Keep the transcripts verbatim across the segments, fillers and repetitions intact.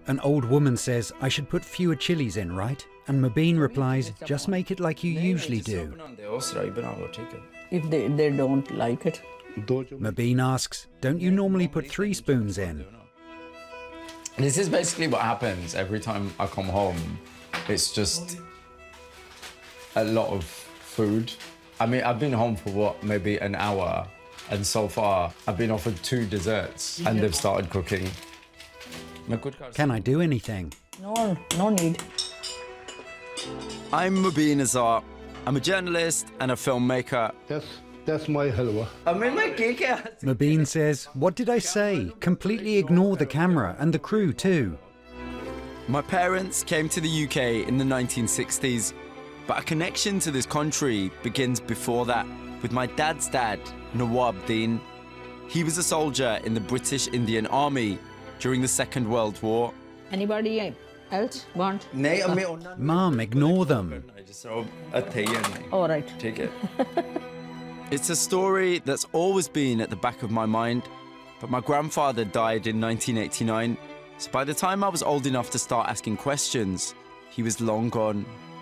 An old woman says, I should put fewer chilies in, right? And Mobeen replies, just make it like you usually do. If they, they don't like it. Mobeen asks, don't you normally put three spoons in? This is basically what happens every time I come home. It's just a lot of food. I mean, I've been home for what, maybe an hour, and so far I've been offered two desserts and they've started cooking. Can I do anything? No, no need. I'm Mobeen Azhar. I'm a journalist and a filmmaker. That's, that's my halwa. Mobeen says, what did I say? Completely ignore the camera and the crew too. My parents came to the U K in the nineteen sixties, but a connection to this country begins before that with my dad's dad, Nawab Deen. He was a soldier in the British Indian Army during the Second World War. Anybody else want? Mom, ignore them. All right. Take it. It's a story that's always been at the back of my mind, but my grandfather died in nineteen eighty-nine, so by the time I was old enough to start asking questions, he was long gone.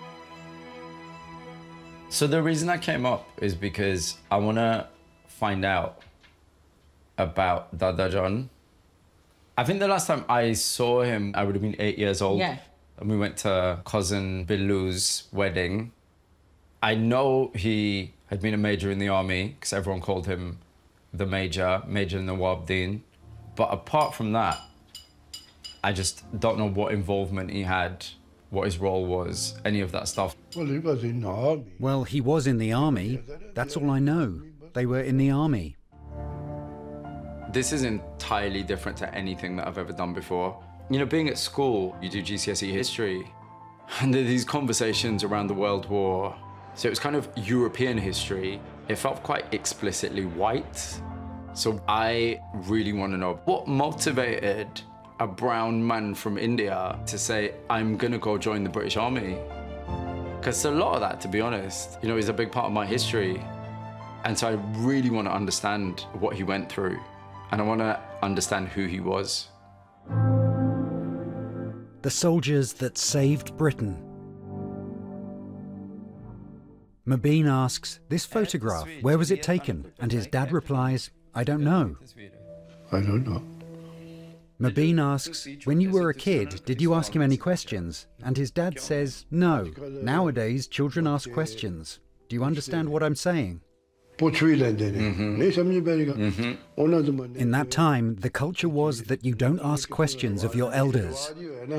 So the reason I came up is because I want to find out about Dada John. I think the last time I saw him, I would have been eight years old. Yeah. And we went to cousin Billu's wedding. I know he had been a major in the army, because everyone called him the Major, Major Nawab Deen. But apart from that, I just don't know what involvement he had, what his role was, any of that stuff. Well, he was in the army. Well, he was in the army. That's all I know. They were in the army. This is entirely different to anything that I've ever done before. You know, being at school, you do G C S E history, and there are these conversations around the World War. So it was kind of European history. It felt quite explicitly white. So I really want to know what motivated a brown man from India to say, I'm gonna go join the British Army. Because a lot of that, to be honest, you know, is a big part of my history. And so I really want to understand what he went through. And I want to understand who he was. The soldiers that saved Britain. Mobeen asks, this photograph, where was it taken? And his dad replies, I don't know. I don't know. Mobeen asks, when you were a kid, did you ask him any questions? And his dad says, no. Nowadays, children ask questions. Do you understand what I'm saying? Mm-hmm. In that time, the culture was that you don't ask questions of your elders.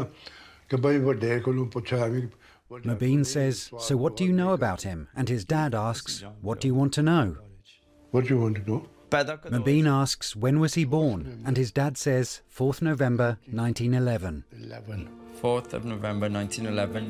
Mobeen says, so what do you know about him? And his dad asks, what do you want to know? What do you want to know? Mobeen asks, when was he born? And his dad says, fourth November nineteen eleven. fourth of November nineteen eleven.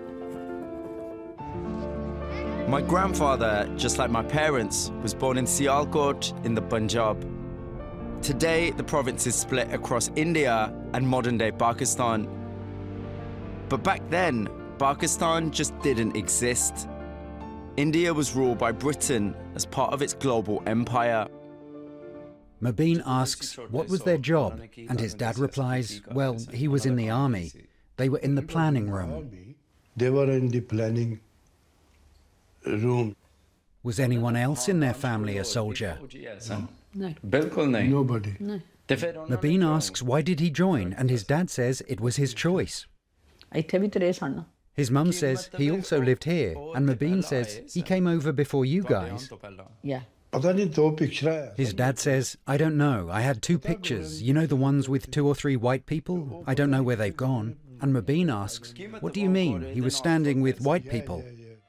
My grandfather, just like my parents, was born in Sialkot in the Punjab. Today, the province is split across India and modern-day Pakistan. But back then, Pakistan just didn't exist. India was ruled by Britain as part of its global empire. Mobeen asks, what was their job? And his dad replies, well, he was in the army. They were in the planning room. They were in the planning room. Was anyone else in their family a soldier? No. Nobody. No. Mobeen asks, why did he join? And his dad says it was his choice. His mum says he also lived here, and Mobeen says he came over before you guys. Yeah. His dad says, I don't know, I had two pictures, you know the ones with two or three white people? I don't know where they've gone. And Mobeen asks, what do you mean? He was standing with white people.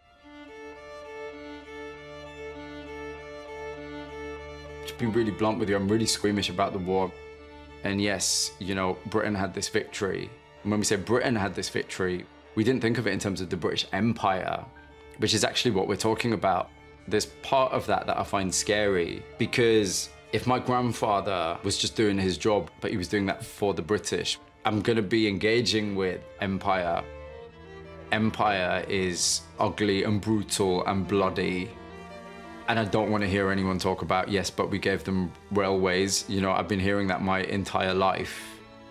To be really blunt with you, I'm really squeamish about the war. And yes, you know, Britain had this victory. And when we say Britain had this victory, we didn't think of it in terms of the British Empire, which is actually what we're talking about. There's part of that that I find scary, because if my grandfather was just doing his job, but he was doing that for the British, I'm gonna be engaging with empire. Empire is ugly and brutal and bloody. And I don't want to hear anyone talk about, yes, but we gave them railways. You know, I've been hearing that my entire life.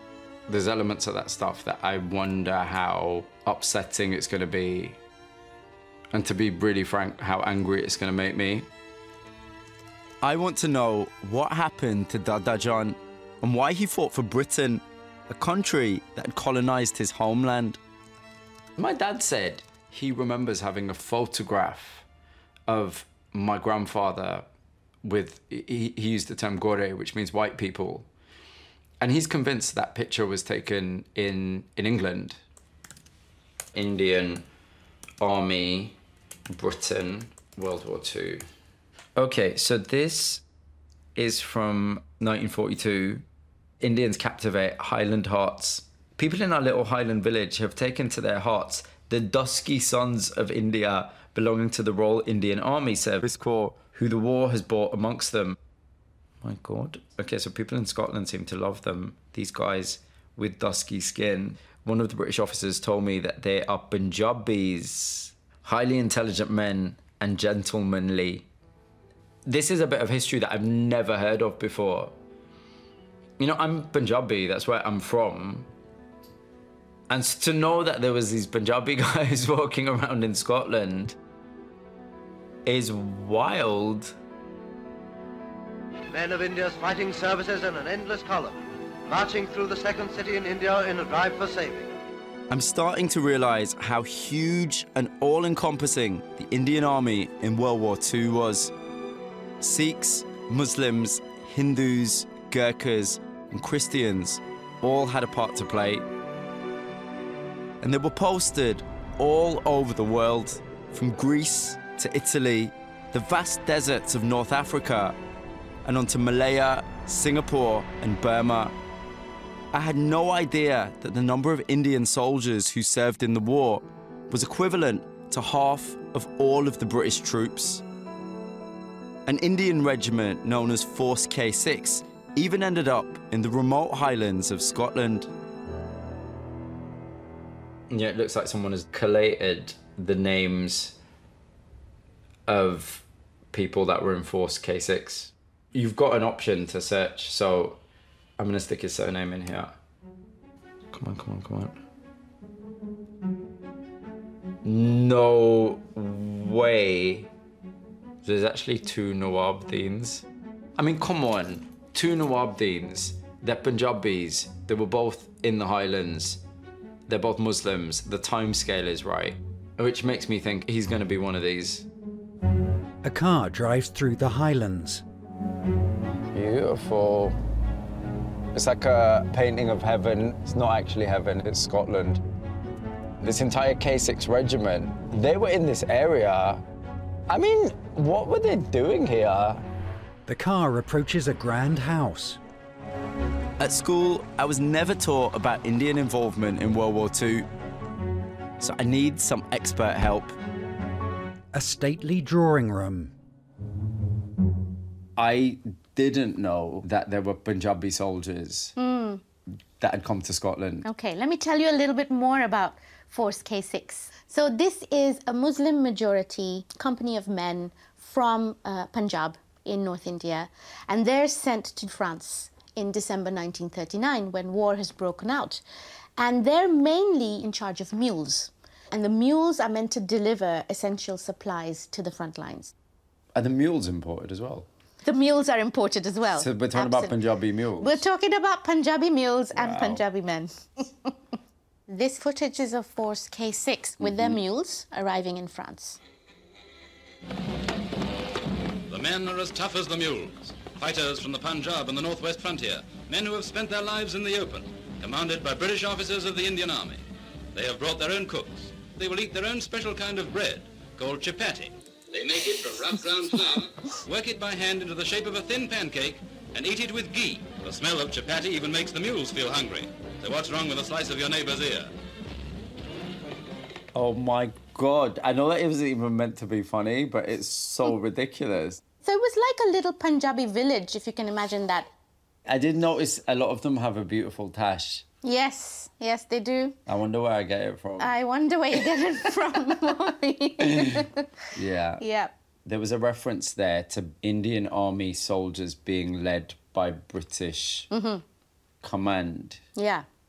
There's elements of that stuff that I wonder how upsetting it's going to be, and to be really frank, how angry it's going to make me. I want to know what happened to Dadajan and why he fought for Britain, a country that had colonized his homeland. My dad said he remembers having a photograph of my grandfather with, he, he used the term gore, which means white people. And he's convinced that picture was taken in, in England. Indian Army, Britain, World War Two. Okay, so this is from nineteen forty-two. Indians captivate Highland hearts. People in our little Highland village have taken to their hearts the dusky sons of India belonging to the Royal Indian Army Service Corps, who the war has brought amongst them. My God. Okay, so people in Scotland seem to love them, these guys with dusky skin. One of the British officers told me that they are Punjabis, highly intelligent men and gentlemanly. This is a bit of history that I've never heard of before. You know, I'm Punjabi, that's where I'm from. And to know that there was these Punjabi guys walking around in Scotland is wild. Men of India's fighting services in an endless column, marching through the second city in India in a drive for saving. I'm starting to realize how huge and all-encompassing the Indian Army in World War Two was. Sikhs, Muslims, Hindus, Gurkhas, and Christians all had a part to play. And they were posted all over the world, from Greece to Italy, the vast deserts of North Africa, and onto Malaya, Singapore, and Burma. I had no idea that the number of Indian soldiers who served in the war was equivalent to half of all of the British troops. An Indian regiment known as Force K six even ended up in the remote highlands of Scotland. Yeah, it looks like someone has collated the names of people that were in Force K six. You've got an option to search, so I'm gonna stick his surname in here. Come on, come on, come on. No way. There's actually two Nawabdins. I mean, come on. Two Nawabdins. They're Punjabis. They were both in the Highlands. They're both Muslims. The timescale is right. Which makes me think he's gonna be one of these. A car drives through the Highlands. Beautiful. It's like a painting of heaven. It's not actually heaven, it's Scotland. This entire K six regiment, they were in this area. I mean, what were they doing here? The car approaches a grand house. At school, I was never taught about Indian involvement in World War Two, so I need some expert help. A stately drawing room. I didn't know that there were Punjabi soldiers mm. that had come to Scotland. Okay, let me tell you a little bit more about Force K six. So this is a Muslim majority company of men from uh, Punjab in North India, and they're sent to France in December nineteen thirty-nine when war has broken out. And they're mainly in charge of mules. And the mules are meant to deliver essential supplies to the front lines. Are the mules imported as well? The mules are imported as well. So we're talking Absolutely. about Punjabi mules? We're talking about Punjabi mules wow. and Punjabi men. This footage is of Force K six with mm-hmm. their mules arriving in France. The men are as tough as the mules. Fighters from the Punjab and the northwest frontier. Men who have spent their lives in the open, commanded by British officers of the Indian Army. They have brought their own cooks. They will eat their own special kind of bread, called chapati. They make it from rough ground flour, work it by hand into the shape of a thin pancake, and eat it with ghee. The smell of chapati even makes the mules feel hungry. So what's wrong with a slice of your neighbor's ear? Oh my God. I know that it wasn't even meant to be funny, but it's so ridiculous. So it was like a little Punjabi village, if you can imagine that. I did notice a lot of them have a beautiful tash. Yes, yes, they do. I wonder where I get it from. I wonder where you get it from, Mommy. Yeah. Yeah. There was a reference there to Indian Army soldiers being led by British mm-hmm. command. Yeah.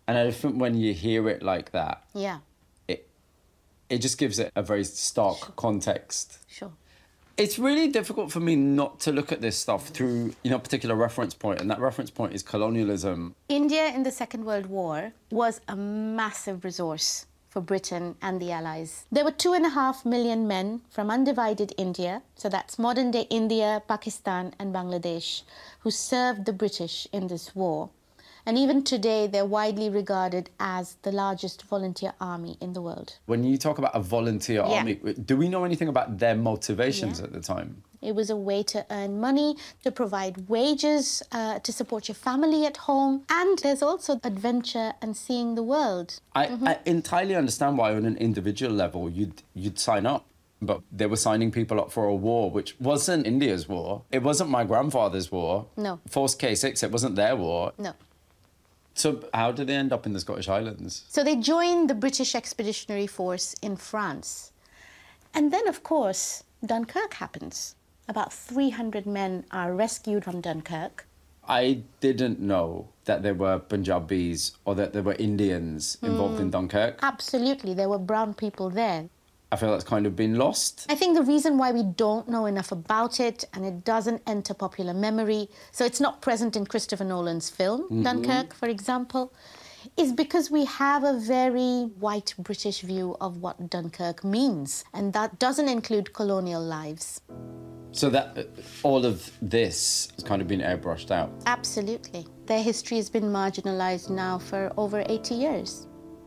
And I think when you hear it like that, Yeah, it it just gives it a very stark context. sure. It's really difficult for me not to look at this stuff through, you know, a particular reference point, and that reference point is colonialism. India in the Second World War was a massive resource for Britain and the Allies. There were two and a half million men from undivided India, so that's modern-day India, Pakistan and Bangladesh, who served the British in this war. And even today, they're widely regarded as the largest volunteer army in the world. When you talk about a volunteer Yeah. army, do we know anything about their motivations Yeah. at the time? It was a way to earn money, to provide wages, uh, to support your family at home. And there's also adventure and seeing the world. I, I entirely understand why on an individual level you'd, you'd sign up. But they were signing people up for a war, which wasn't India's war. It wasn't my grandfather's war. No. Force K six, it wasn't their war. No. So how did they end up in the Scottish Highlands? So they joined the British Expeditionary Force in France. And then, of course, Dunkirk happens. About three hundred men are rescued from Dunkirk. I didn't know that there were Punjabis or that there were Indians involved in Dunkirk. Absolutely, there were brown people there. I feel that's kind of been lost. I think the reason why we don't know enough about it and it doesn't enter popular memory, so it's not present in Christopher Nolan's film, mm-hmm. Dunkirk, for example, is because we have a very white British view of what Dunkirk means, and that doesn't include colonial lives. So that uh, all of this has kind of been airbrushed out? Absolutely. Their history has been marginalised now for over eighty years.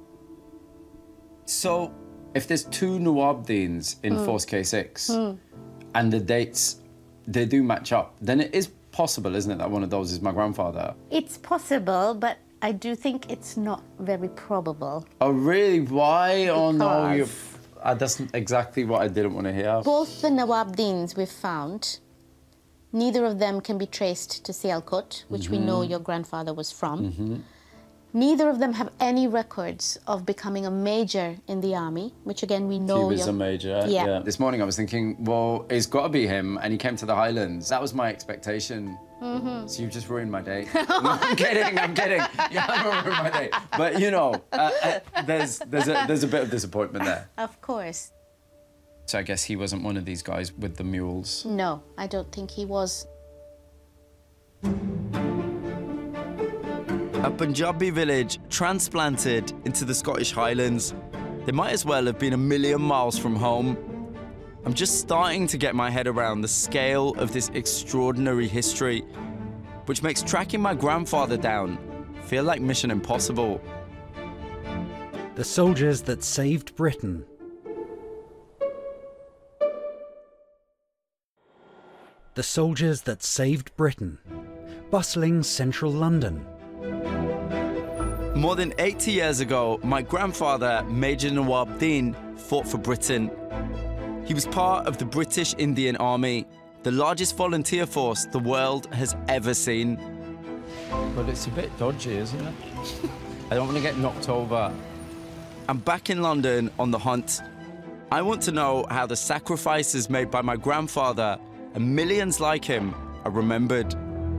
So if there's two Nawabdins in mm. Force K six mm. and the dates, they do match up, then it is possible, isn't it, that one of those is my grandfather? It's possible, but I do think it's not very probable. Oh, really? Why? Because oh, no, you... Uh, that's exactly what I didn't want to hear. Both the Nawabdins we've found, neither of them can be traced to Sialkot, which mm-hmm. we know your grandfather was from. Mm-hmm. Neither of them have any records of becoming a major in the army, which again we know... He was a major, yeah. yeah. This morning I was thinking, well, it's got to be him, and he came to the Highlands. That was my expectation. Mm-hmm. So you've just ruined my day. No, I'm kidding, I'm kidding. You haven't ruined my day. But, you know, uh, uh, there's, there's, a, there's a bit of disappointment there. Of course. So I guess he wasn't one of these guys with the mules? No, I don't think he was. A Punjabi village transplanted into the Scottish Highlands. They might as well have been a million miles from home. I'm just starting to get my head around the scale of this extraordinary history, which makes tracking my grandfather down feel like Mission Impossible. The soldiers that saved Britain. The soldiers that saved Britain. Bustling central London. More than eighty years ago, my grandfather, Major Nawabdin, fought for Britain. He was part of the British Indian Army, the largest volunteer force the world has ever seen. But it's a bit dodgy, isn't it? I don't want to get knocked over. I'm back in London on the hunt. I want to know how the sacrifices made by my grandfather and millions like him are remembered.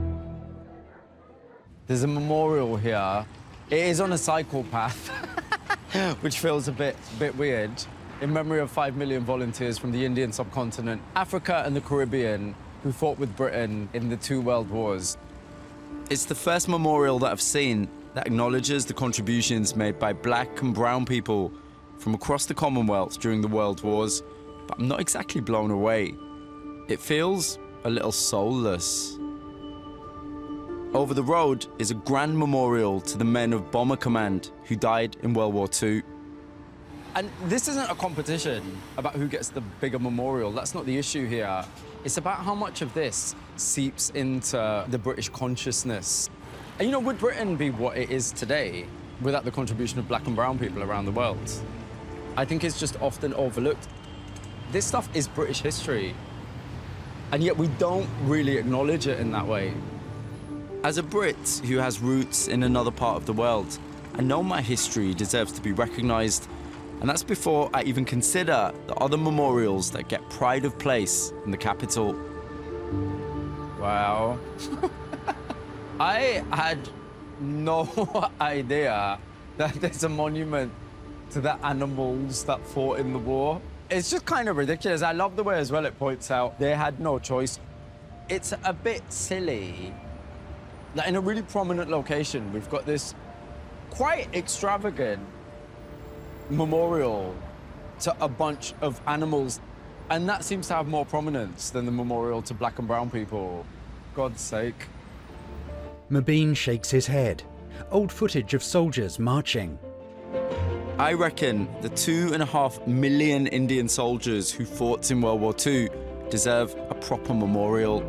There's a memorial here. It is on a cycle path, which feels a bit, bit weird, in memory of five million volunteers from the Indian subcontinent, Africa and the Caribbean, who fought with Britain in the two world wars. It's the first memorial that I've seen that acknowledges the contributions made by black and brown people from across the Commonwealth during the world wars, but I'm not exactly blown away. It feels a little soulless. Over the road is a grand memorial to the men of Bomber Command who died in World War Two. And this isn't a competition about who gets the bigger memorial. That's not the issue here. It's about how much of this seeps into the British consciousness. And, you know, would Britain be what it is today without the contribution of black and brown people around the world? I think it's just often overlooked. This stuff is British history, and yet we don't really acknowledge it in that way. As a Brit who has roots in another part of the world, I know my history deserves to be recognised, and that's before I even consider the other memorials that get pride of place in the capital. Wow. I had no idea that there's a monument to the animals that fought in the war. It's just kind of ridiculous. I love the way as well it points out they had no choice. It's a bit silly that in a really prominent location, we've got this quite extravagant memorial to a bunch of animals, and that seems to have more prominence than the memorial to black and brown people. God's sake. Mobeen shakes his head. Old footage of soldiers marching. I reckon the two and a half million Indian soldiers who fought in World War Two deserve a proper memorial.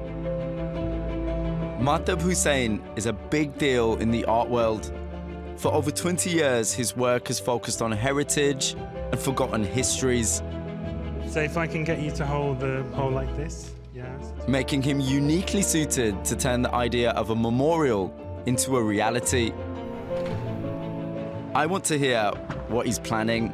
Mahtab Hussain is a big deal in the art world. For over twenty years, his work has focused on heritage and forgotten histories. So if I can get you to hold the pole like this, yes. Making him uniquely suited to turn the idea of a memorial into a reality. I want to hear what he's planning.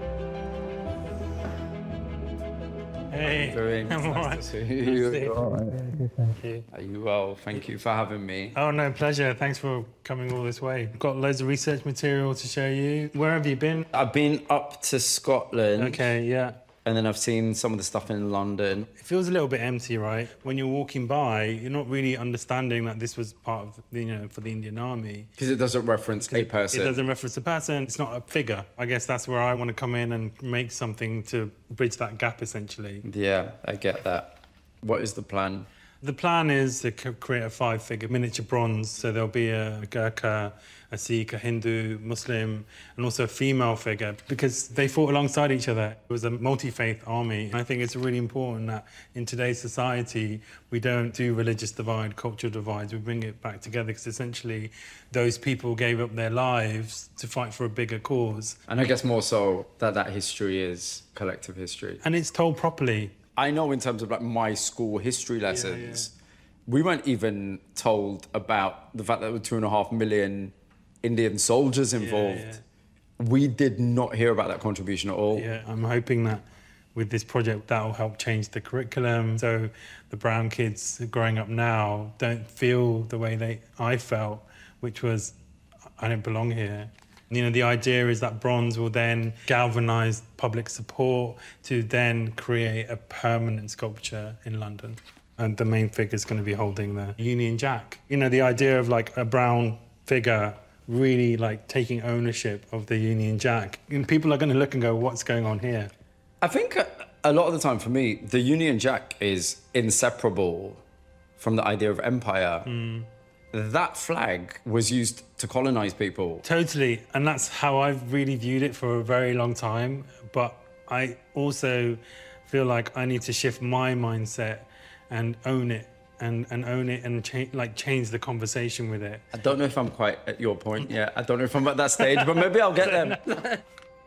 Hey, Very I'm all nice right. to see you. Nice to- All right. Thank you. Are you well? Thank you for having me. Oh, no, pleasure. Thanks for coming all this way. Got loads of research material to show you. Where have you been? I've been up to Scotland. Okay, yeah. And then I've seen some of the stuff in London. It feels a little bit empty, right? When you're walking by, you're not really understanding that this was part of, the, you know, for the Indian Army. Because it doesn't reference a person. It doesn't reference a person. It's not a figure. I guess that's where I want to come in and make something to bridge that gap, essentially. Yeah, I get that. What is the plan? The plan is to c- create a five-figure miniature bronze. So there'll be a Gurkha, a Sikh, a Hindu, Muslim, and also a female figure, because they fought alongside each other. It was a multi-faith army. And I think it's really important that in today's society, we don't do religious divide, cultural divides. We bring it back together, because essentially those people gave up their lives to fight for a bigger cause. And I guess more so that that history is collective history. And it's told properly. I know in terms of like my school history lessons, yeah, yeah. we weren't even told about the fact that there were two and a half million Indian soldiers involved. Yeah, yeah. We did not hear about that contribution at all. Yeah, I'm hoping that with this project that will help change the curriculum, so the brown kids growing up now don't feel the way they I felt, which was I don't belong here. You know, the idea is that bronze will then galvanise public support to then create a permanent sculpture in London. And the main figure is going to be holding the Union Jack. You know, the idea of like a brown figure really like taking ownership of the Union Jack. And people are going to look and go, what's going on here? I think a, a lot of the time for me, the Union Jack is inseparable from the idea of empire. Mm. That flag was used to colonize people. Totally, and that's how I've really viewed it for a very long time. But I also feel like I need to shift my mindset and own it, and, and own it and cha- like change the conversation with it. I don't know if I'm quite at your point yet. I don't know if I'm at that stage, but maybe I'll get there.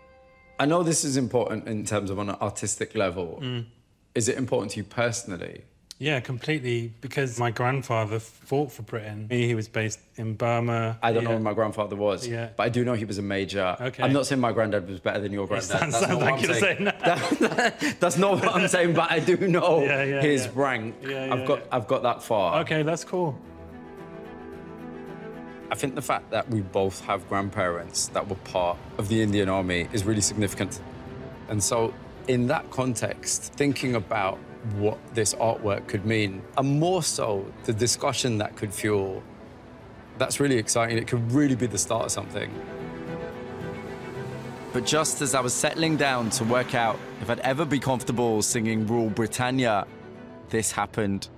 I know this is important in terms of on an artistic level. Mm. Is it important to you personally? Yeah, completely, because my grandfather fought for Britain. He was based in Burma. I don't yeah. know where my grandfather was, yeah. but I do know he was a major. Okay. I'm not saying my granddad was better than your granddad. That That's sounds not like what I'm you're saying. saying that. that, that's not what I'm saying, but I do know yeah, yeah, his yeah. rank. Yeah, yeah, I've got, yeah. I've got that far. Okay, that's cool. I think the fact that we both have grandparents that were part of the Indian Army is really significant. And so in that context, thinking about what this artwork could mean, and more so the discussion that could fuel, that's really exciting. It could really be the start of something. But just as I was settling down to work out if I'd ever be comfortable singing Rule Britannia, this happened.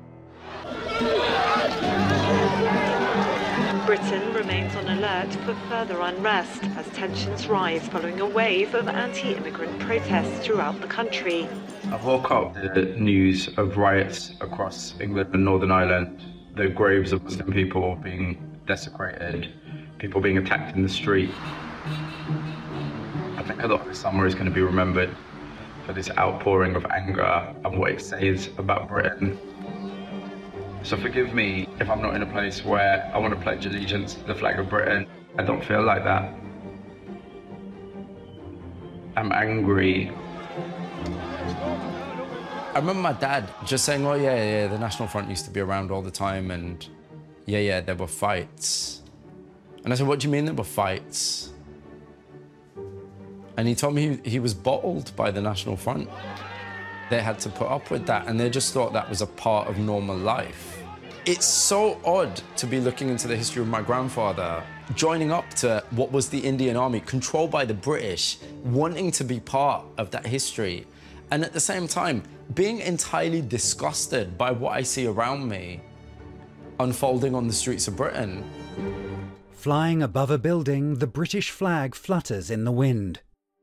Britain remains on alert for further unrest as tensions rise following a wave of anti-immigrant protests throughout the country. I woke up to the news of riots across England and Northern Ireland, the graves of Muslim people being desecrated, people being attacked in the street. I think a lot of the summer is going to be remembered for this outpouring of anger and what it says about Britain. So forgive me if I'm not in a place where I want to pledge allegiance to the flag of Britain. I don't feel like that. I'm angry. I remember my dad just saying, oh yeah, yeah, the National Front used to be around all the time and yeah, yeah, there were fights. And I said, what do you mean there were fights? And he told me he, he was bottled by the National Front. They had to put up with that, and they just thought that was a part of normal life. It's so odd to be looking into the history of my grandfather, joining up to what was the Indian Army, controlled by the British, wanting to be part of that history, and at the same time, being entirely disgusted by what I see around me unfolding on the streets of Britain. Flying above a building, the British flag flutters in the wind.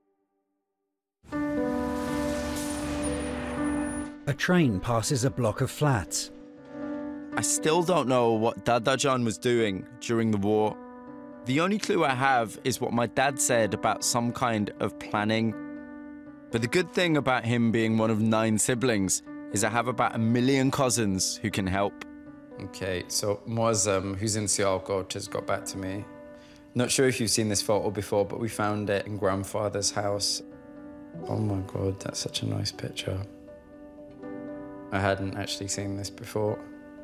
A train passes a block of flats. I still don't know what Dadajan was doing during the war. The only clue I have is what my dad said about some kind of planning. But the good thing about him being one of nine siblings is I have about a million cousins who can help. Okay, so Muazzam, who's in Sialkot, has got back to me. Not sure if you've seen this photo before, but we found it in grandfather's house. Oh my God, that's such a nice picture. I hadn't actually seen this before.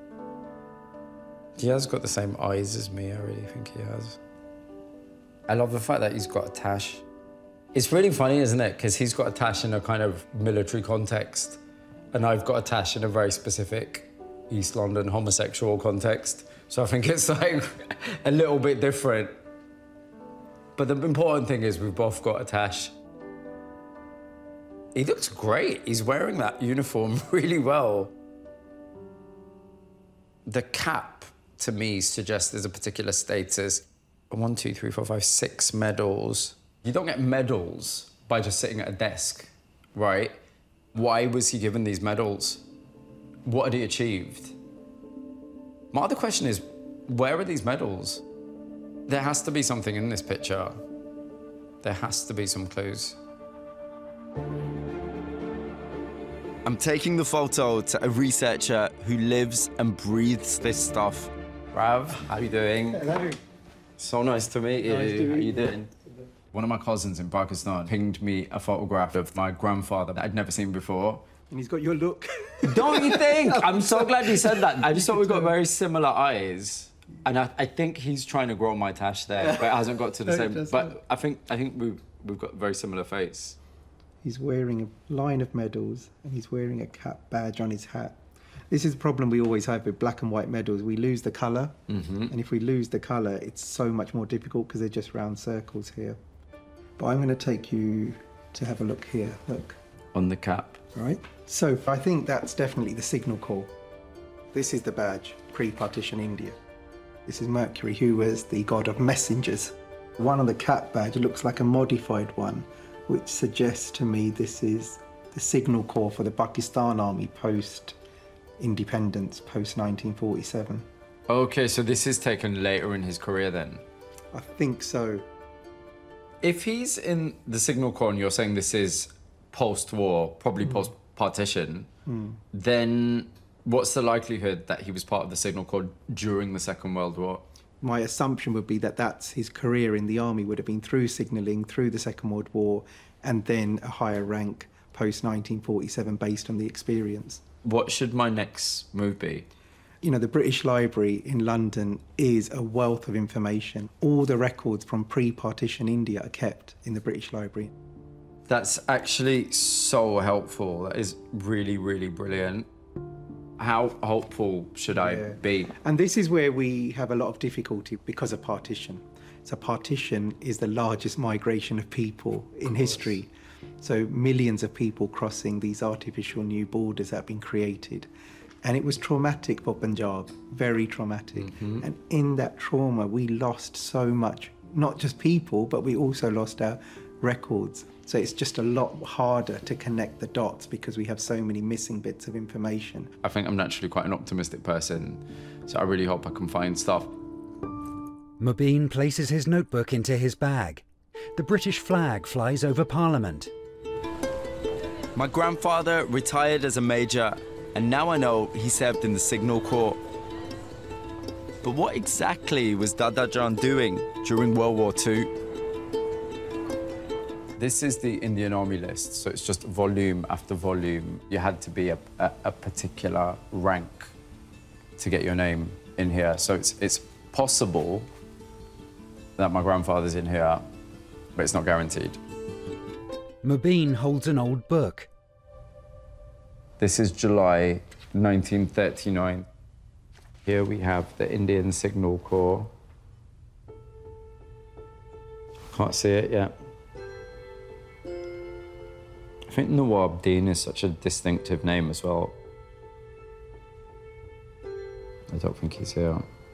He has got the same eyes as me, I really think he has. I love the fact that he's got a tash. It's really funny, isn't it? Because he's got a tash in a kind of military context, and I've got a tash in a very specific East London homosexual context. So I think it's like a little bit different. But the important thing is we've both got a tash. He looks great. He's wearing that uniform really well. The cap, to me, suggests there's a particular status. One, two, three, four, five, six medals. You don't get medals by just sitting at a desk, right? Why was he given these medals? What had he achieved? My other question is, where are these medals? There has to be something in this picture. There has to be some clues. I'm taking the photo to a researcher who lives and breathes this stuff. Rav, how are you doing? Hello. So nice to meet you. Nice to meet how are you you. doing? One of my cousins in Pakistan pinged me a photograph of my grandfather that I'd never seen before. And he's got your look. Don't you think? I'm so glad you said that. I just thought we got very similar eyes. And I, I think he's trying to grow my tash there, but it hasn't got to the No, it same. doesn't. But I think I think we've we've got a very similar face. He's wearing a line of medals, and he's wearing a cap badge on his hat. This is the problem we always have with black and white medals. We lose the colour, Mm-hmm. and if we lose the colour, it's so much more difficult because they're just round circles here. But I'm going to take you to have a look here. Look. On the cap. Right? So I think that's definitely the signal corps. This is the badge, pre-partition India. This is Mercury, who was the god of messengers. One on the cap badge looks like a modified one, which suggests to me this is the signal corps for the Pakistan army post-independence, post nineteen forty-seven. Okay, so this is taken later in his career then? I think so. If he's in the Signal Corps and you're saying this is post-war, probably Mm. post-partition, Mm. then what's the likelihood that he was part of the Signal Corps during the Second World War? My assumption would be that that's his career in the army would have been through signalling, through the Second World War, and then a higher rank post nineteen forty-seven based on the experience. What should my next move be? You know, the British Library in London is a wealth of information. All the records from pre-partition India are kept in the British Library. That's actually so helpful. That is really, really brilliant. How hopeful should I Yeah. be? And this is where we have a lot of difficulty because of partition. So partition is the largest migration of people in history. So millions of people crossing these artificial new borders that have been created. And it was traumatic for Punjab, very traumatic. Mm-hmm. And in that trauma, we lost so much, not just people, but we also lost our records. So it's just a lot harder to connect the dots because we have so many missing bits of information. I think I'm naturally quite an optimistic person, so I really hope I can find stuff. Mubin places his notebook into his bag. The British flag flies over Parliament. My grandfather retired as a major, and now I know he served in the Signal Corps. But what exactly was Dadajan doing during World War Two? This is the Indian Army list, so it's just volume after volume. You had to be a, a, a particular rank to get your name in here. So it's, it's possible that my grandfather's in here, but it's not guaranteed. Mobeen holds an old book. This is July nineteen thirty-nine. Here we have the Indian Signal Corps. Can't see it yet. I think Nawab Din is such a distinctive name as well. I don't think he's here.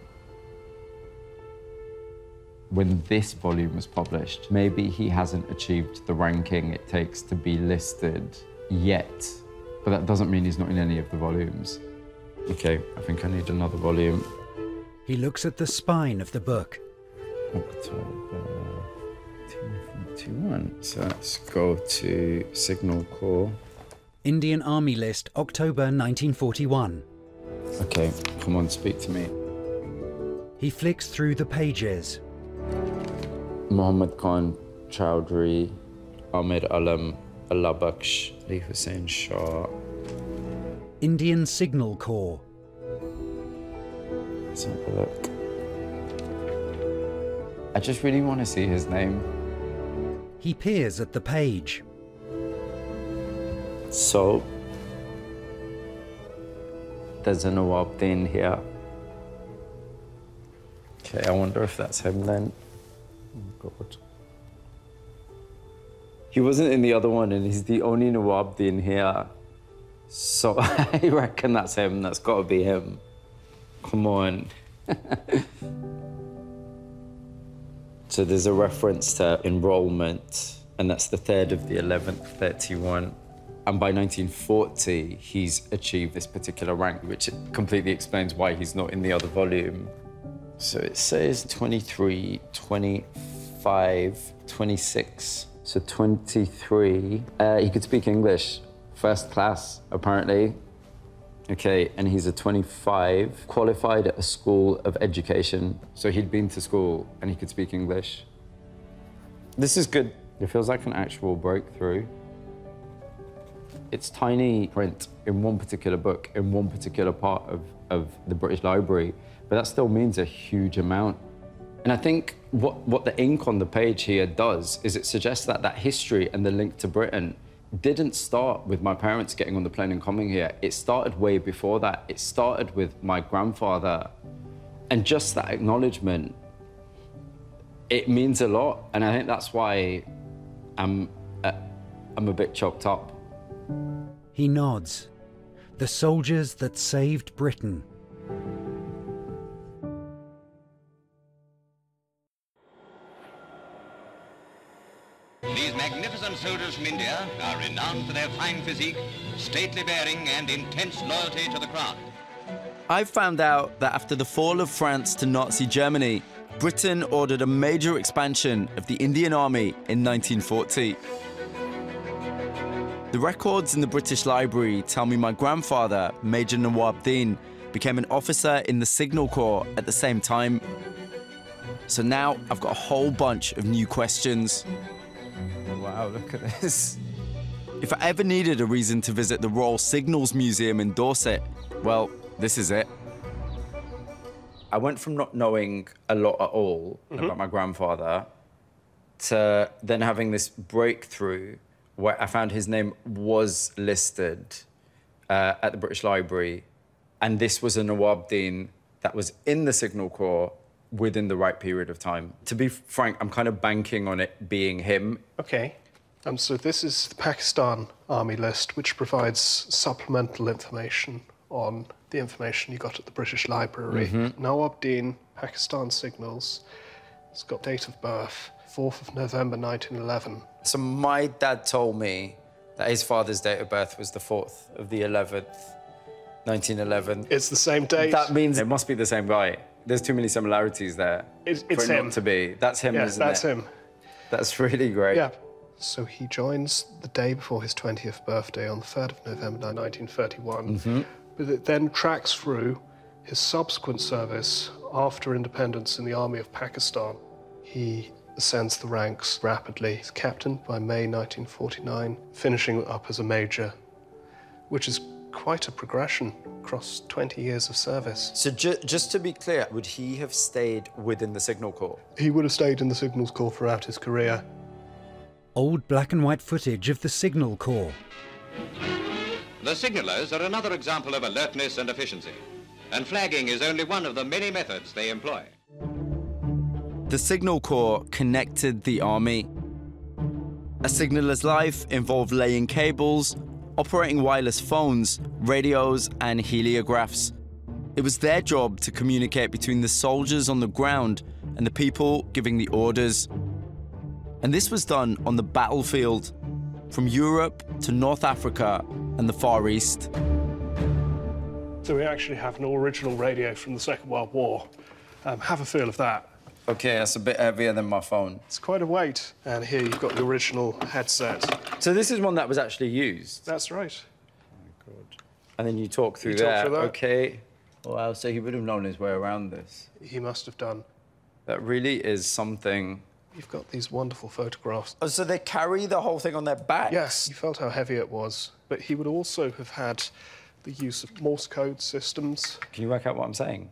When this volume was published, maybe he hasn't achieved the ranking it takes to be listed yet, but that doesn't mean he's not in any of the volumes. Okay, I think I need another volume. He looks at the spine of the book. October nineteen forty-one. So let's go to Signal Corps. Indian Army List, October nineteen forty-one. Okay, come on, speak to me. He flicks through the pages. Muhammad Khan Chowdhury, Ahmed Alam, Allah Baksh, Ali Hussein Shah. Indian Signal Corps. Let's have a look. I just really want to see his name. He peers at the page. So, there's a Nawab Din here. Okay, I wonder if that's him then. Oh, God. He wasn't in the other one, and he's the only Nawab Din here. So I reckon that's him. That's got to be him. Come on. So there's a reference to enrollment, and that's the third of the eleventh, thirty-one. And by nineteen forty, he's achieved this particular rank, which completely explains why he's not in the other volume. So it says twenty-three, twenty-five, twenty-six. So twenty-three. Uh, he could speak English, first class, apparently. Okay, and he's a twenty-five, qualified at a school of education. So he'd been to school and he could speak English. This is good. It feels like an actual breakthrough. It's tiny print in one particular book, in one particular part of, of the British Library, but that still means a huge amount. And I think what, what the ink on the page here does is it suggests that that history and the link to Britain didn't start with my parents getting on the plane and coming here. It started way before that. It started with my grandfather. And just that acknowledgement, it means a lot. And I think that's why I'm, uh, I'm a bit choked up. He nods. The soldiers that saved Britain. These magnificent soldiers from India are renowned for their fine physique, stately bearing, and intense loyalty to the crown. I found out that after the fall of France to Nazi Germany, Britain ordered a major expansion of the Indian Army in nineteen forty. The records in the British Library tell me my grandfather, Major Nawab Din, became an officer in the Signal Corps at the same time. So now I've got a whole bunch of new questions. Wow, look at this. If I ever needed a reason to visit the Royal Signals Museum in Dorset, well, this is it. I went from not knowing a lot at all mm-hmm. about my grandfather to then having this breakthrough where I found his name was listed uh, at the British Library, and this was a Nawab Din that was in the Signal Corps within the right period of time. To be frank, I'm kind of banking on it being him. Okay. Um, so this is the Pakistan Army List, which provides supplemental information on the information you got at the British Library. Mm-hmm. Nawab Din, Pakistan Signals. It's got date of birth, fourth of November nineteen eleven. So my dad told me that his father's date of birth was the fourth of the eleventh, nineteen eleven. It's the same date. That means it must be the same guy. There's too many similarities there. It's, it's for it him. not to be. That's him, yeah, isn't that's it? him. That's really great. Yeah. So he joins the day before his twentieth birthday on the third of November nineteen thirty-one. Mm-hmm. But it then tracks through his subsequent service after independence in the Army of Pakistan. He ascends the ranks rapidly. He's captain by May nineteen forty-nine, finishing up as a major, which is quite a progression across twenty years of service. So ju just to be clear, would he have stayed within the Signal Corps? He would have stayed in the Signals Corps throughout his career. Old black and white footage of the Signal Corps. The signallers are another example of alertness and efficiency, and flagging is only one of the many methods they employ. The Signal Corps connected the army. A signaller's life involved laying cables, operating wireless phones, radios, and heliographs. It was their job to communicate between the soldiers on the ground and the people giving the orders. And this was done on the battlefield, from Europe to North Africa and the Far East. So we actually have an original radio from the Second World War. Um, have a feel of that. Okay, that's a bit heavier than my phone. It's quite a weight. And here you've got the original headset. So this is one that was actually used? That's right. Oh, God. And then you talk through you that. Talk through that. Okay. Wow, so he would have known his way around this. He must have done. That really is something. You've got these wonderful photographs. Oh, so they carry the whole thing on their back? Yes, you felt how heavy it was. But he would also have had the use of Morse code systems. Can you work out what I'm saying?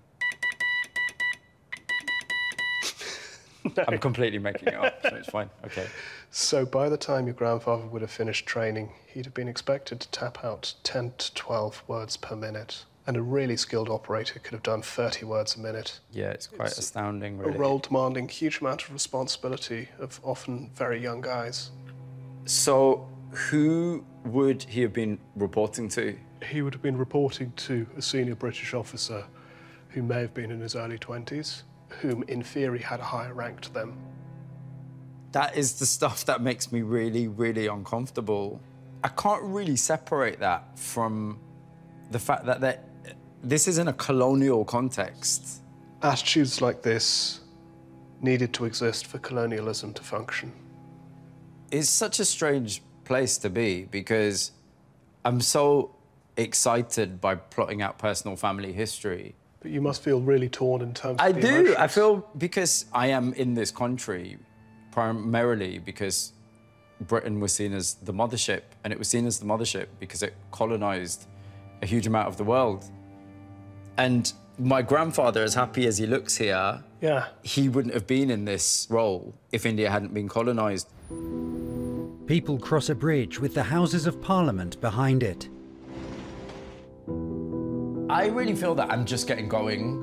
No. I'm completely making it up, so it's fine. Okay. So by the time your grandfather would have finished training, he'd have been expected to tap out ten to twelve words per minute. And a really skilled operator could have done thirty words a minute. Yeah, it's quite it's astounding, really. A role demanding huge amount of responsibility of often very young guys. So who would he have been reporting to? He would have been reporting to a senior British officer who may have been in his early twenties, whom in theory had a higher rank to them. That is the stuff that makes me really, really uncomfortable. I can't really separate that from the fact that that this is in a colonial context. Attitudes like this needed to exist for colonialism to function. It's such a strange place to be because I'm so excited by plotting out personal family history. But you must feel really torn in terms I of the do. emotions. I feel because I am in this country primarily because Britain was seen as the mothership, and it was seen as the mothership because it colonized a huge amount of the world. And my grandfather, as happy as he looks here, yeah, he wouldn't have been in this role if India hadn't been colonized. People cross a bridge with the Houses of Parliament behind it. I really feel that I'm just getting going.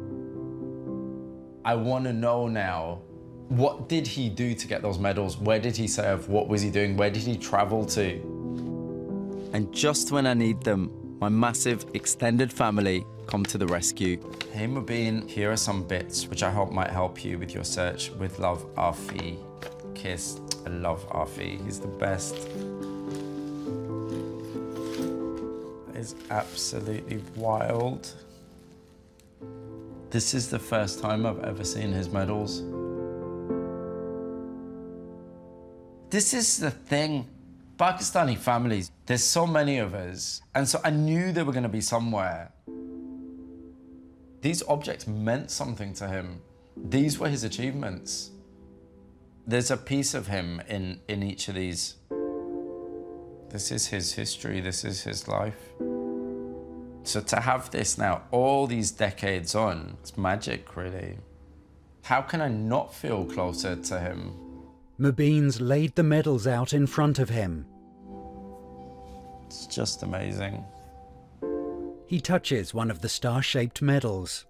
I want to know now, what did he do to get those medals? Where did he serve? What was he doing? Where did he travel to? And just when I need them, my massive extended family come to the rescue. Hey Mubin, here are some bits which I hope might help you with your search. With love, Afi. Kiss. I love Afi. He's the best. It's absolutely wild. This is the first time I've ever seen his medals. This is the thing. Pakistani families, there's so many of us, and so I knew they were going to be somewhere. These objects meant something to him. These were his achievements. There's a piece of him in, in each of these. This is his history, this is his life. So to have this now, all these decades on, it's magic, really. How can I not feel closer to him? Mubin's laid the medals out in front of him. It's just amazing. He touches one of the star-shaped medals.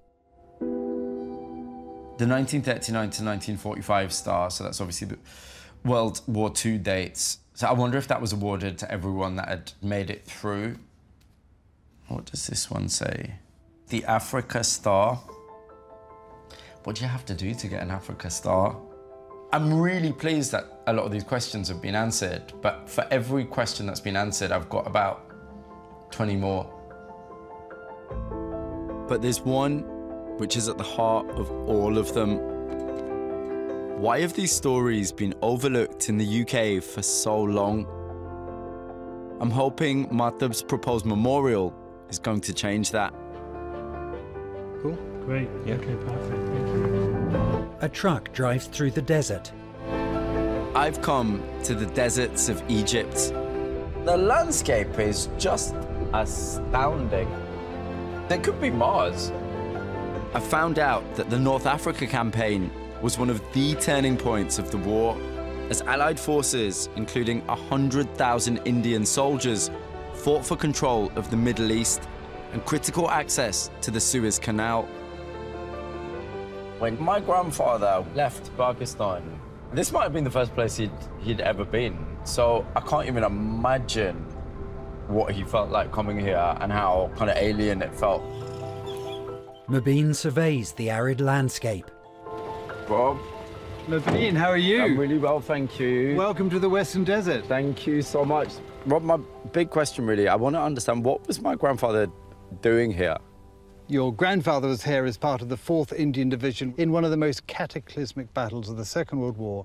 The nineteen thirty-nine to nineteen forty-five star, so that's obviously the World War Two dates. So I wonder if that was awarded to everyone that had made it through. What does this one say? The Africa Star. What do you have to do to get an Africa Star? I'm really pleased that a lot of these questions have been answered, but for every question that's been answered, I've got about twenty more. But there's one which is at the heart of all of them. Why have these stories been overlooked in the U K for so long? I'm hoping Mahtab's proposed memorial is going to change that. Cool, great, yeah. Okay, perfect, thank you. A truck drives through the desert. I've come to the deserts of Egypt. The landscape is just astounding. There could be Mars. I found out that the North Africa campaign was one of the turning points of the war, as Allied forces, including one hundred thousand Indian soldiers, fought for control of the Middle East and critical access to the Suez Canal. When my grandfather left Pakistan, this might have been the first place he'd, he'd ever been. So I can't even imagine what he felt like coming here and how kind of alien it felt. Mobeen surveys the arid landscape. Bob? Mobeen, how are you? I'm really well, thank you. Welcome to the Western Desert. Thank you so much. Rob, my big question really, I want to understand, what was my grandfather doing here? Your grandfather was here as part of the fourth Indian Division in one of the most cataclysmic battles of the Second World War.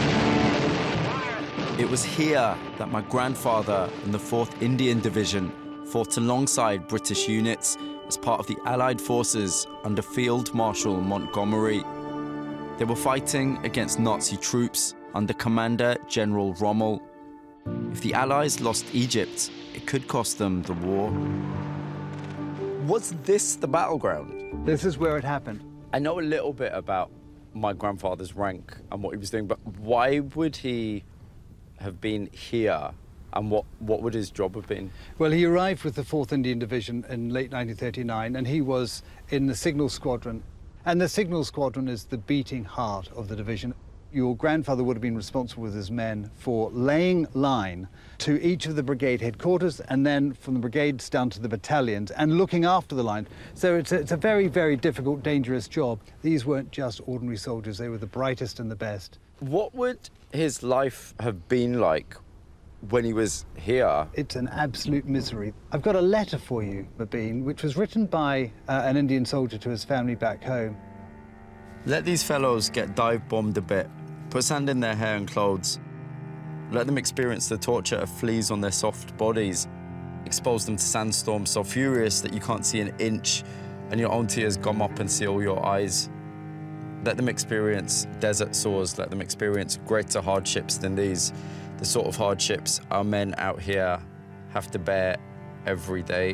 It was here that my grandfather and the fourth Indian Division fought alongside British units as part of the Allied forces under Field Marshal Montgomery. They were fighting against Nazi troops under Commander General Rommel. If the Allies lost Egypt, it could cost them the war. Was this the battleground? This is where it happened. I know a little bit about my grandfather's rank and what he was doing, but why would he have been here, and what, what would his job have been? Well, he arrived with the fourth Indian Division in late nineteen thirty-nine, and he was in the Signal Squadron. And the Signal Squadron is the beating heart of the division. Your grandfather would have been responsible with his men for laying line to each of the brigade headquarters, and then from the brigades down to the battalions, and looking after the line. So it's a, it's a very, very difficult, dangerous job. These weren't just ordinary soldiers. They were the brightest and the best. What would his life have been like when he was here? It's an absolute misery. I've got a letter for you, Mobeen, which was written by uh, an Indian soldier to his family back home. Let these fellows get dive-bombed a bit, put sand in their hair and clothes. Let them experience the torture of fleas on their soft bodies. Expose them to sandstorms so furious that you can't see an inch and your own tears gum up and seal your eyes. Let them experience desert sores. Let them experience greater hardships than these, the sort of hardships our men out here have to bear every day.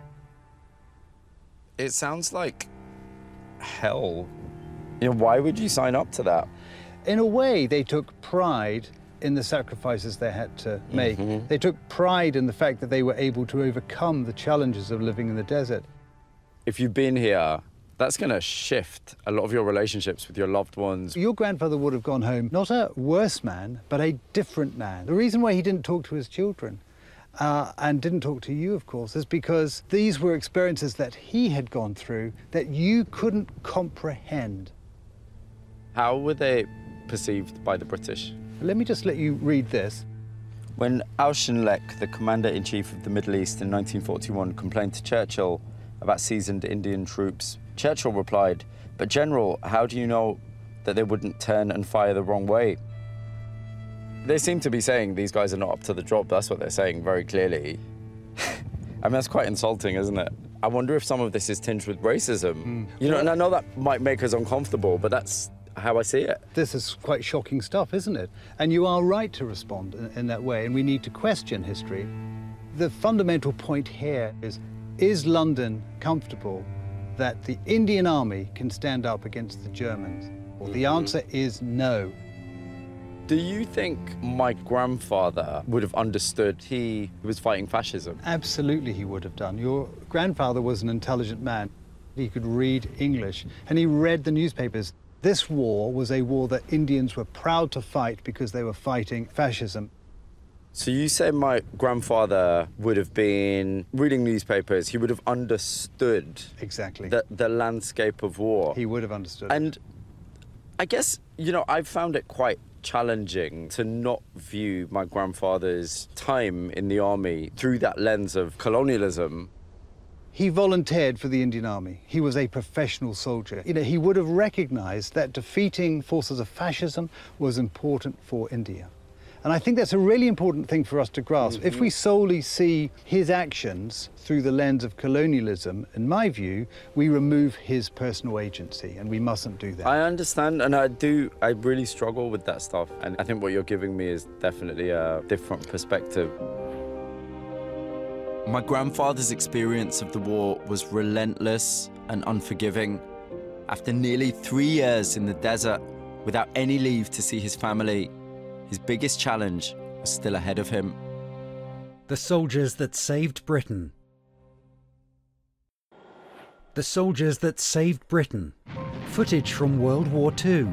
It sounds like hell. You know, why would you sign up to that? In a way, they took pride in the sacrifices they had to make. Mm-hmm. They took pride in the fact that they were able to overcome the challenges of living in the desert. If you've been here, that's going to shift a lot of your relationships with your loved ones. Your grandfather would have gone home not a worse man, but a different man. The reason why he didn't talk to his children uh, and didn't talk to you, of course, is because these were experiences that he had gone through that you couldn't comprehend. How were they perceived by the British? Let me just let you read this. When Auchinleck, the commander-in-chief of the Middle East in nineteen forty-one, complained to Churchill about seasoned Indian troops, Churchill replied, "But General, how do you know that they wouldn't turn and fire the wrong way?" They seem to be saying these guys are not up to the job. That's what they're saying very clearly. I mean, that's quite insulting, isn't it? I wonder if some of this is tinged with racism. Mm. You know, and I know that might make us uncomfortable, but that's how I see it. This is quite shocking stuff, isn't it? And you are right to respond in, in that way, and we need to question history. The fundamental point here is, is London comfortable that the Indian Army can stand up against the Germans? Well, the answer is no. Do you think my grandfather would have understood he was fighting fascism? Absolutely he would have done. Your grandfather was an intelligent man. He could read English, and he read the newspapers. This war was a war that Indians were proud to fight because they were fighting fascism. So you say my grandfather would have been reading newspapers, he would have understood exactly the, the landscape of war. He would have understood. And I guess, you know, I've found it quite challenging to not view my grandfather's time in the army through that lens of colonialism. He volunteered for the Indian Army. He was a professional soldier. You know, he would have recognized that defeating forces of fascism was important for India. And I think that's a really important thing for us to grasp. Mm-hmm. If we solely see his actions through the lens of colonialism, in my view, we remove his personal agency, and we mustn't do that. I understand, and I do, I really struggle with that stuff. And I think what you're giving me is definitely a different perspective. My grandfather's experience of the war was relentless and unforgiving. After nearly three years in the desert, without any leave to see his family, his biggest challenge was still ahead of him. The soldiers that saved Britain. The soldiers that saved Britain. Footage from World War Two.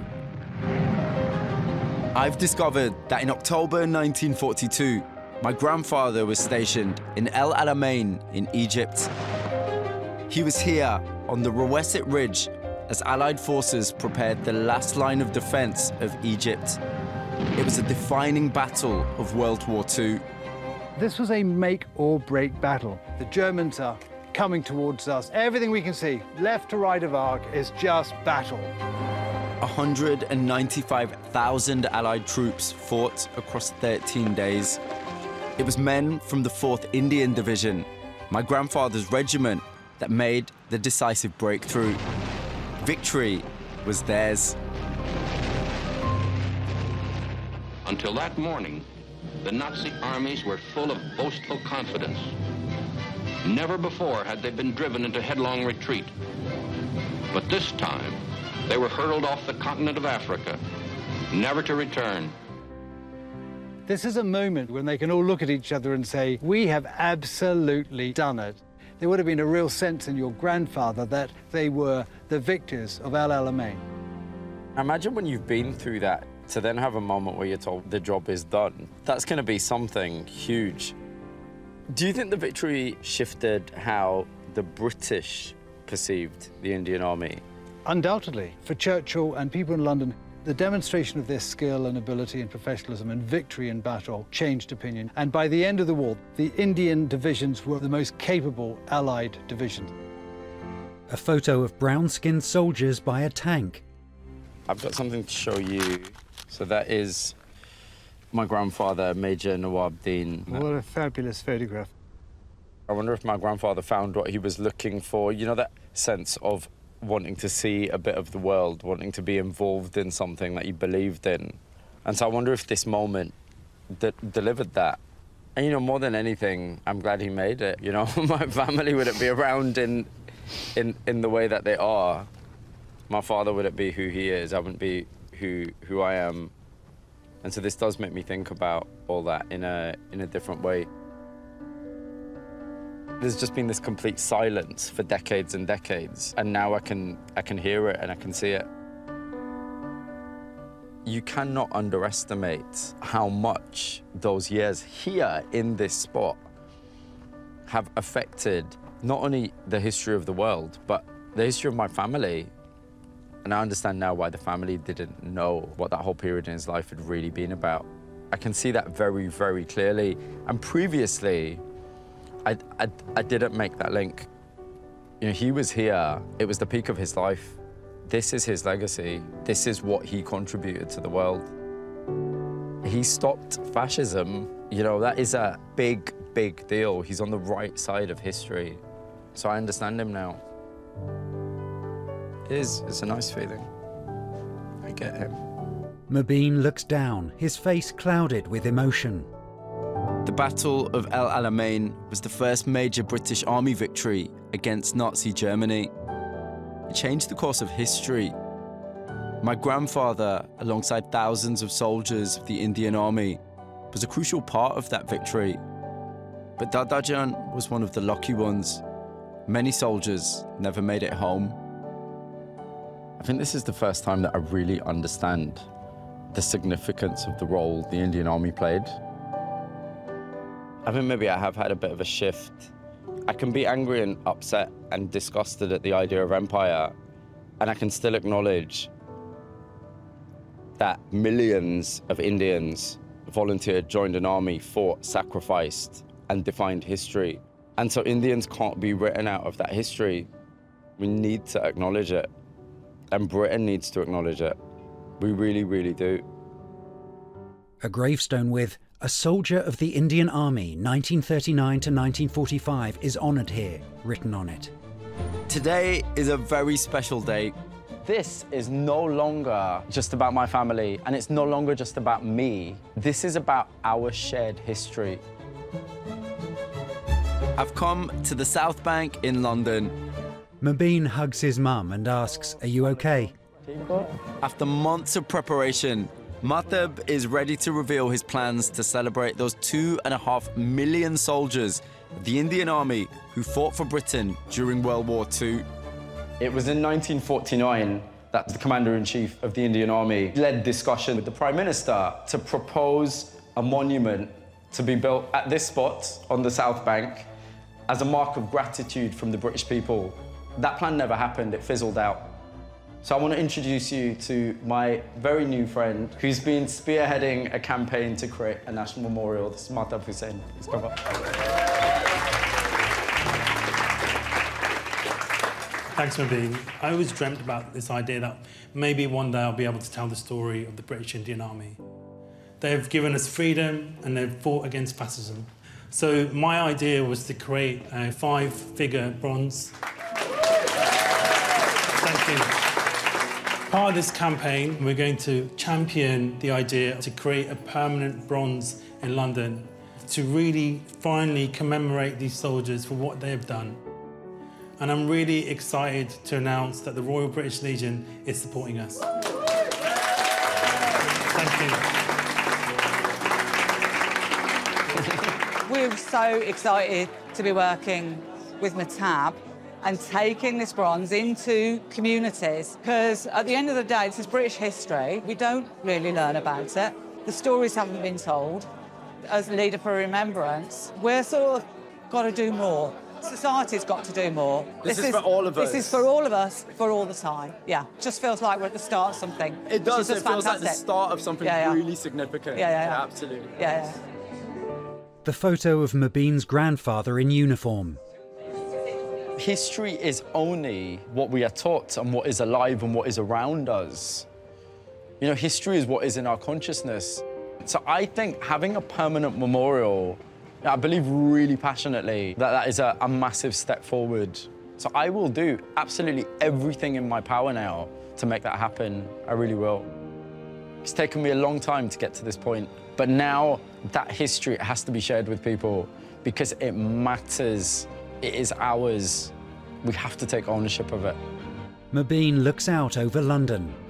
I've discovered that in October nineteen forty-two, my grandfather was stationed in El Alamein in Egypt. He was here on the Rawesset Ridge as Allied forces prepared the last line of defense of Egypt. It was a defining battle of World War Two. This was a make or break battle. The Germans are coming towards us. Everything we can see, left to right of arc, is just battle. one hundred ninety-five thousand Allied troops fought across thirteen days. It was men from the fourth Indian Division, my grandfather's regiment, that made the decisive breakthrough. Victory was theirs. Until that morning, the Nazi armies were full of boastful confidence. Never before had they been driven into headlong retreat. But this time, they were hurled off the continent of Africa, never to return. This is a moment when they can all look at each other and say, we have absolutely done it. There would have been a real sense in your grandfather that they were the victors of El Alamein. Imagine when you've been through that, to then have a moment where you're told the job is done. That's going to be something huge. Do you think the victory shifted how the British perceived the Indian Army? Undoubtedly. For Churchill and people in London, the demonstration of their skill and ability and professionalism and victory in battle changed opinion. And by the end of the war, the Indian divisions were the most capable Allied divisions. A photo of brown-skinned soldiers by a tank. I've got something to show you. So that is my grandfather, Major Nawabuddin. What a fabulous photograph. I wonder if my grandfather found what he was looking for. You know, that sense of wanting to see a bit of the world, wanting to be involved in something that he believed in. And so I wonder if this moment de delivered that. And, you know, more than anything, I'm glad he made it. You know, my family wouldn't be around in, in, in the way that they are. My father wouldn't be who he is. I wouldn't be who, who I am. And so this does make me think about all that in a, in a different way. There's just been this complete silence for decades and decades, and now I can, I can hear it and I can see it. You cannot underestimate how much those years here in this spot have affected not only the history of the world, but the history of my family. And I understand now why the family didn't know what that whole period in his life had really been about. I can see that very, very clearly. And previously, I, I, I didn't make that link. You know, he was here. It was the peak of his life. This is his legacy. This is what he contributed to the world. He stopped fascism. You know, that is a big, big deal. He's on the right side of history. So I understand him now. It is, it's a nice feeling. I get him. Mobeen looks down, his face clouded with emotion. The Battle of El Alamein was the first major British Army victory against Nazi Germany. It changed the course of history. My grandfather, alongside thousands of soldiers of the Indian Army, was a crucial part of that victory. But Dadajan was one of the lucky ones. Many soldiers never made it home. I think this is the first time that I really understand the significance of the role the Indian Army played. I think maybe I have had a bit of a shift. I can be angry and upset and disgusted at the idea of empire, and I can still acknowledge that millions of Indians volunteered, joined an army, fought, sacrificed, and defined history. And so Indians can't be written out of that history. We need to acknowledge it. And Britain needs to acknowledge it. We really, really do. A gravestone with "A Soldier of the Indian Army, nineteen thirty-nine to nineteen forty-five" is honoured here, written on it. Today is a very special day. This is no longer just about my family, and it's no longer just about me. This is about our shared history. I've come to the South Bank in London. Mobeen hugs his mum and asks, are you okay? After months of preparation, Mahtab is ready to reveal his plans to celebrate those two and a half million soldiers of the Indian Army who fought for Britain during World War Two. It was in nineteen forty-nine that the Commander-in-Chief of the Indian Army led discussion with the Prime Minister to propose a monument to be built at this spot on the South Bank as a mark of gratitude from the British people. That plan never happened, it fizzled out. So I want to introduce you to my very new friend who's been spearheading a campaign to create a national memorial. This is Mahtab Hussain. Please come up. Thanks, Mobeen. I always dreamt about this idea that maybe one day I'll be able to tell the story of the British Indian Army. They've given us freedom and they've fought against fascism. So my idea was to create a five-figure bronze. Thank you. Part of this campaign, we're going to champion the idea to create a permanent bronze in London to really finally commemorate these soldiers for what they have done. And I'm really excited to announce that the Royal British Legion is supporting us. Thank you. We're so excited to be working with Mahtab and taking this bronze into communities, because at the end of the day, this is British history. We don't really learn about it. The stories haven't been told. As a leader for remembrance, we're sort of got to do more. Society's got to do more. This, this is, is for all of us. This is for all of us, for all the time. Yeah, just feels like we're at the start of something. It does, it feels fantastic. like the start of something yeah, yeah. really significant. Yeah, yeah, yeah. yeah absolutely. Yeah, yeah. The photo of Mobeen's grandfather in uniform. History is only what we are taught and what is alive and what is around us. You know, history is what is in our consciousness. So I think having a permanent memorial, I believe really passionately that that is a, a massive step forward. So I will do absolutely everything in my power now to make that happen. I really will. It's taken me a long time to get to this point, but now that history has to be shared with people because it matters. It is ours. We have to take ownership of it. Mobeen looks out over London.